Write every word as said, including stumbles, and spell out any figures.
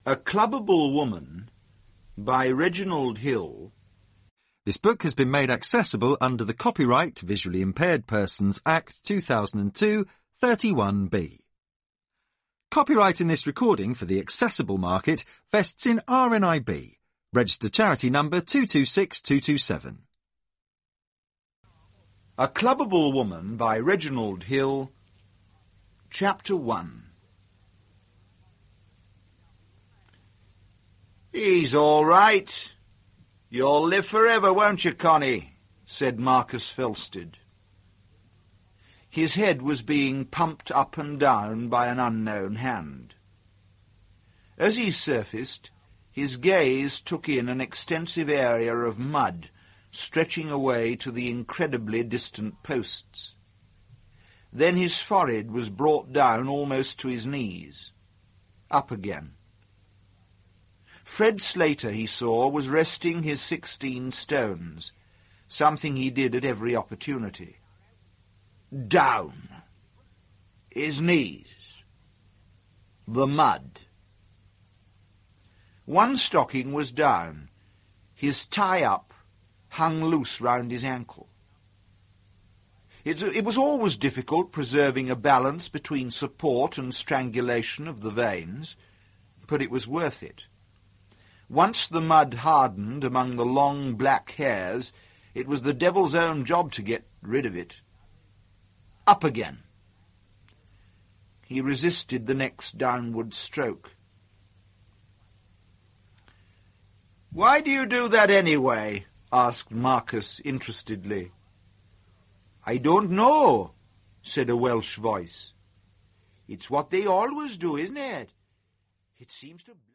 A Clubbable Woman by Reginald Hill. This book has been made accessible under the Copyright Visually Impaired Persons Act two thousand two, thirty-one B. Copyright in this recording for the accessible market vests in R N I B, registered charity number two two six two two seven. A Clubbable Woman by Reginald Hill. Chapter one. "He's all right. You'll live forever, won't you, Connie?" said Marcus Felsted. His head was being pumped up and down by an unknown hand. As he surfaced, his gaze took in an extensive area of mud stretching away to the incredibly distant posts. Then his forehead was brought down almost to his knees. Up again. Fred Slater, he saw, was resting his sixteen stones, something he did at every opportunity. Down. His knees. The mud. One stocking was down. His tie-up hung loose round his ankle. It, it was always difficult preserving a balance between support and strangulation of the veins, but it was worth it. Once the mud hardened among the long black hairs, it was the devil's own job to get rid of it. Up again. He resisted the next downward stroke. "Why do you do that anyway?" asked Marcus interestedly. "I don't know," said a Welsh voice. "It's what they always do, isn't it? It seems to..."